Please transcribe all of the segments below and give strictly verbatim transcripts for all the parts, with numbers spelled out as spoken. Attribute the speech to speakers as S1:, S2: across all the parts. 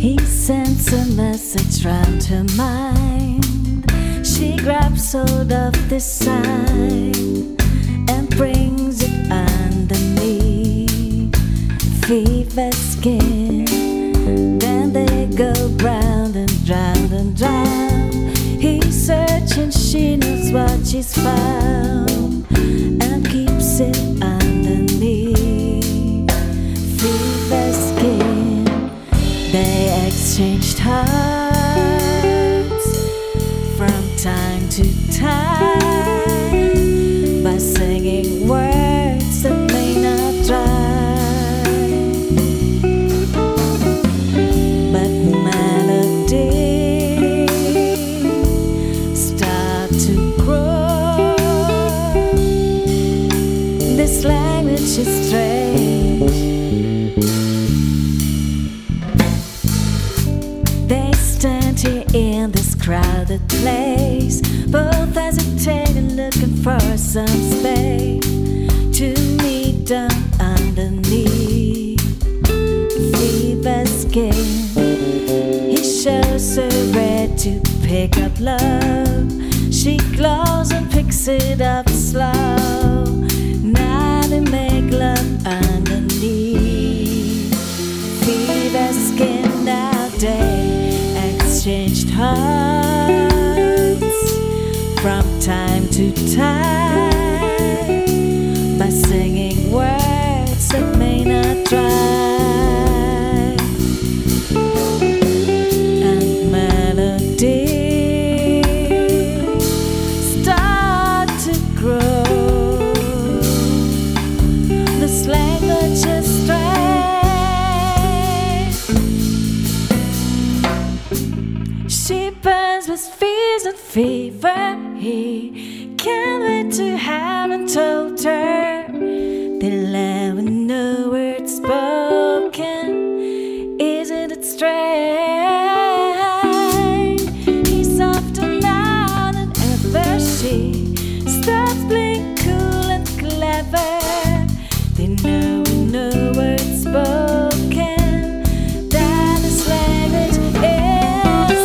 S1: He sends a message round her mind. She grabs hold of this sign and brings it underneath fever skin. Then they go round and round and round. He's searching, she knows what she's found, and keeps it underneath fever skin. They exchanged hearts from time to time by singing words that may not rhyme, but melodies start to grow. This language is strange. They stand here in this crowded place, both hesitating, looking for some space to meet down underneath fever skin. He shows her where to pick up love. She glows and picks it up slow. Now they make love underneath fever skin. Now they exchanged hearts from time to time by singing words that may not rhyme, and melodies start to grow. This language is strange. She burns with fears and fever. He can't wait to haven't told her. They'll never know words spoken. Isn't it strange? He's often loud and ever she starts playing cool and clever. They know no words spoken. That is language is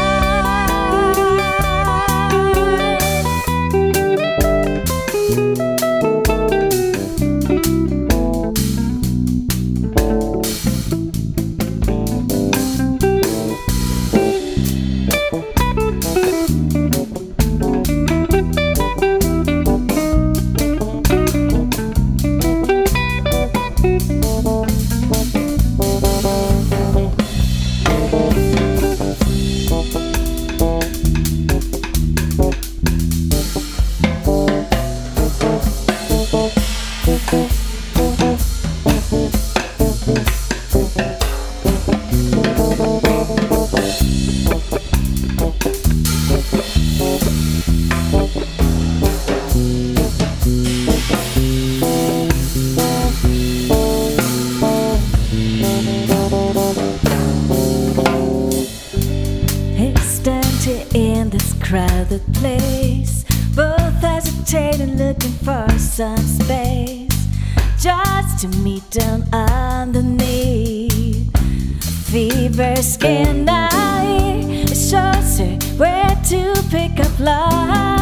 S1: in this crowded place, both hesitating, looking for some space just to meet down underneath fever skin. Now it shows her where to pick up love.